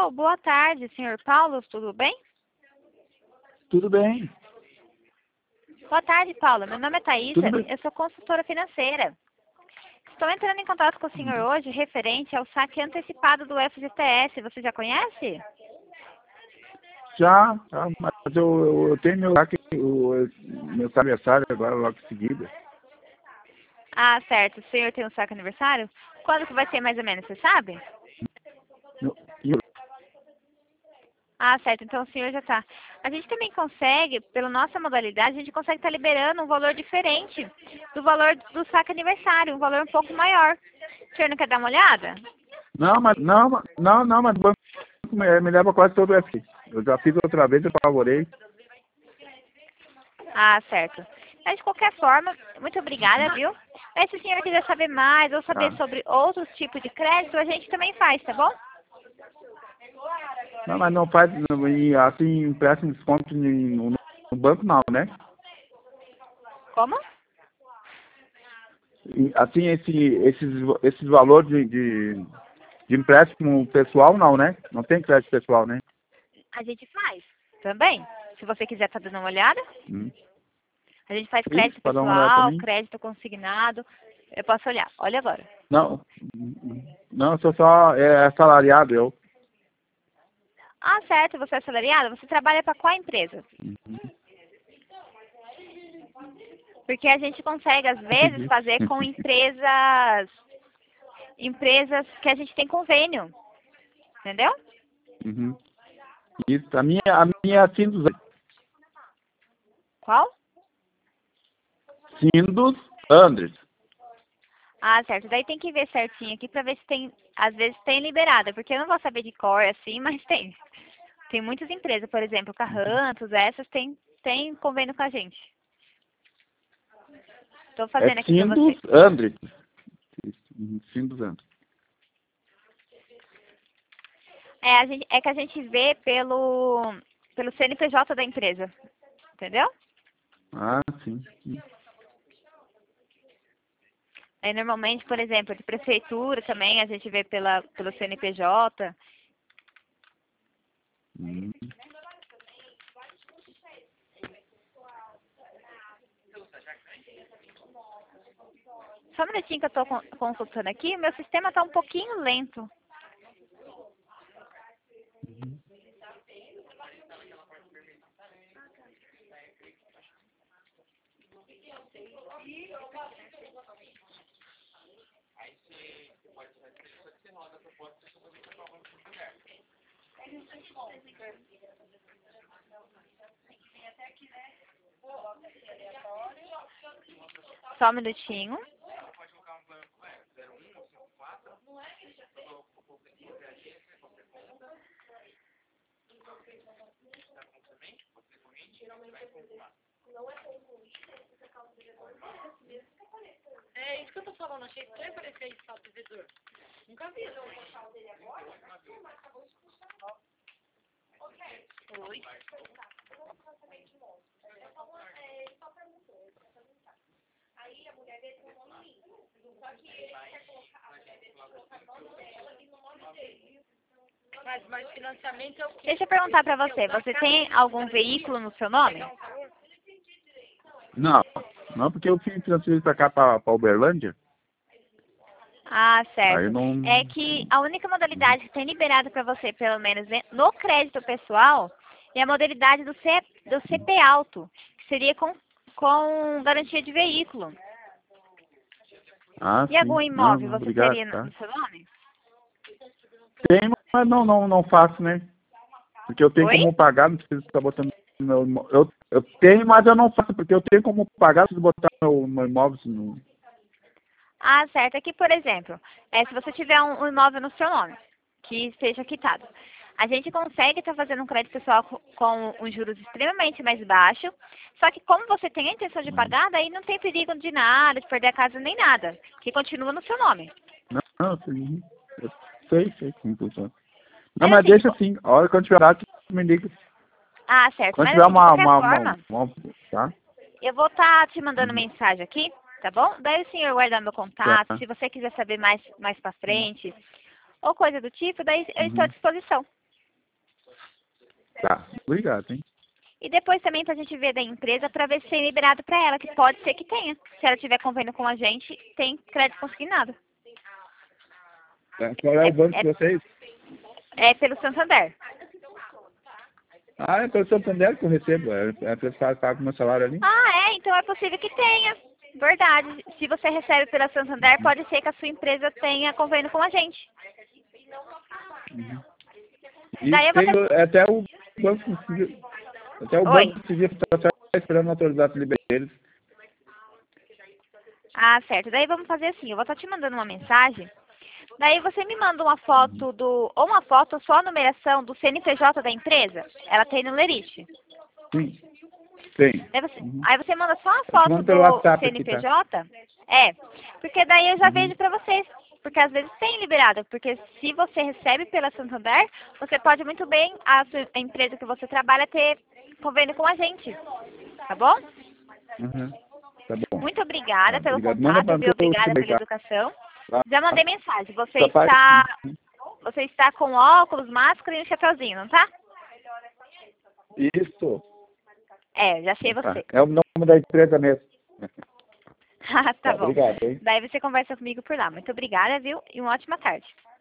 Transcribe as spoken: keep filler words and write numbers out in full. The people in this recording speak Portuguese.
Alô, boa tarde, senhor Paulo, tudo bem? Tudo bem. Boa tarde, Paulo. Meu nome é Thaísa, Tudo bem. eu sou consultora financeira. Estou entrando em contato com o senhor hoje referente ao saque antecipado do F G T S. Você já conhece? Já, já, mas eu, eu, eu tenho meu saque, o, meu aniversário agora logo em seguida. Ah, certo. O senhor tem um saque aniversário? Quando que vai ser mais ou menos, você sabe? No- e eu- Ah, certo. Então o senhor já está. A gente também consegue, pela nossa modalidade, a gente consegue estar liberando um valor diferente do valor do saque aniversário, um valor um pouco maior. O senhor não quer dar uma olhada? Não, mas não, mas- não, não, mas o banco me, me leva quase todo o F. Eu já fiz outra vez, eu favorei. Ah, certo. Mas de qualquer forma, muito obrigada, viu? Mas se o senhor quiser saber mais ou saber Tá. sobre outros tipos de crédito, a gente também faz, tá bom? Não, mas não faz não, e, assim, empréstimo desconto em- no, no banco não, né? Como? E, assim, esse, esses, esses valores de, de, de empréstimo pessoal não, né? Não tem crédito pessoal, né? A gente faz também. Se você quiser estar dando uma olhada, Hum. a gente faz Isso, crédito para dar uma olhada pessoal, também. crédito consignado. Eu posso olhar. Olha agora. Não, não, eu sou só é, assalariado, eu. Ah, certo. Você é assalariado? Você trabalha para qual empresa? Porque a gente consegue, às vezes, Entendi. fazer com empresas, empresas que a gente tem convênio. Entendeu? Uhum. Isso, a minha, a minha é Sindus, Qual? Sindus Andres. Ah, certo. Daí tem que ver certinho aqui pra ver se tem, às vezes tem liberada, porque eu não vou saber de cor assim, mas tem. Tem muitas empresas, por exemplo, Carrantos, essas tem, tem convênio com a gente. Estou É fazendo aqui pra Sindus você. Andres. Isso, uhum, Sindus Andres. É, a gente, é que a gente vê pelo, pelo C N P J da empresa, entendeu? Ah, sim. Aí normalmente, por exemplo, de prefeitura também a gente vê pela, pelo C N P J. Hum. Só um minutinho que eu estou consultando aqui, o meu sistema está um pouquinho lento. Só um minutinho. É isso que eu tô falando, achei que ia aparecer aí só do vendedor. Nunca vi, não. Oi. Mas, mas financiamento é o quê? Deixa eu perguntar para você, você tem algum veículo no seu nome? Não, não, porque eu fiz transferência pra cá, pra, pra Uberlândia. Ah, Aí certo. não. É que a única modalidade que tem liberado para você, pelo menos né, no crédito pessoal, é a modalidade do, C, do C P alto, que seria com, com garantia de veículo. Ah, E algum sim. Não, imóvel não, você obrigado, teria no, tá? no seu nome? Tem, mas não, não, não faço, né? Porque eu tenho Oi? como pagar, não preciso ficar botando meu imó- eu, eu tenho, mas eu não faço, porque eu tenho como pagar, não preciso botar meu, meu imóvel no. Ah, certo. Aqui, por exemplo, é, se você tiver um, um imóvel no seu nome, que seja quitado, a gente consegue estar fazendo um crédito pessoal co- com um juros extremamente mais baixo, só que como você tem a intenção de pagar, daí não tem perigo de nada, de perder a casa nem nada, que continua no seu nome. Não, não, sim, eu sei, sei como funciona. Não, Mas mas assim, de, deixa co- assim, a hora que eu tiver lá, tu me liga. ah, certo. Quando Mas tiver assim, de uma, qualquer uma, uma, forma, uma tá? eu vou estar te mandando Uhum, mensagem aqui, tá bom? Daí o senhor guarda meu contato, tá. se você quiser saber mais, mais pra frente, ou coisa do tipo, daí eu estou à Uhum. disposição. Tá, obrigado, hein? E depois também pra gente ver da empresa pra ver se tem liberado pra ela, que pode ser que tenha. Se ela tiver convênio com a gente, tem crédito consignado. É, qual é o banco é, de vocês? É pelo Santander. Ah, é pelo Santander que eu recebo. É, é pra eu pagar meu salário ali. Ah, é? Então é possível que tenha. Verdade. Se você recebe pela Santander, pode ser que a sua empresa tenha convênio com a gente. Uhum. E Daí eu vou tem ter... o- até o banco civil. Até o Oi. banco civil está esperando autorizar a liberar eles. Ah, certo. Daí vamos fazer assim, eu vou estar te mandando uma mensagem. Daí você me manda uma foto do... Ou uma foto, ou só a numeração do C N P J da empresa. Ela tem no Lerite. Sim, tem. Daí você, Uhum. aí você manda só a Eu te foto mando pelo do WhatsApp aqui, tá? C N P J. É, porque daí eu já Uhum. vejo pra vocês. Porque às vezes tem liberado. Porque se você recebe pela Santander, você pode muito bem, a, sua, a empresa que você trabalha, ter convênio com a gente. Tá bom? Uhum. Tá bom. Muito obrigada Tá, pelo obrigado. Manda pra contato, mim viu? que eu te Obrigada pela ligar. educação. Tá? Já mandei mensagem. Você Sua parte? está, você está com óculos, máscara e um chapeuzinho, não tá? Isso. É, já achei Tá. você. É o nome da empresa mesmo. Ah, tá Tá, bom. obrigado, hein? Daí você conversa comigo por lá. Muito obrigada, viu? E uma ótima tarde.